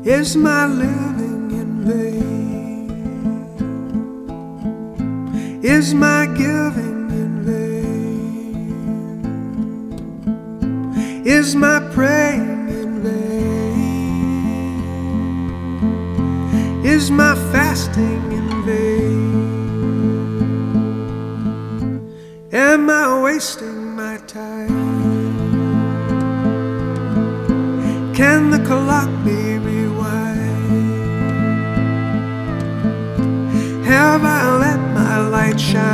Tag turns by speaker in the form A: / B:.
A: Is my living in vain? Is my giving in vain? Is my praying in vain? Is my fasting in vain? Am I wasting my time? Can the clock be rewind? Have I let my light shine?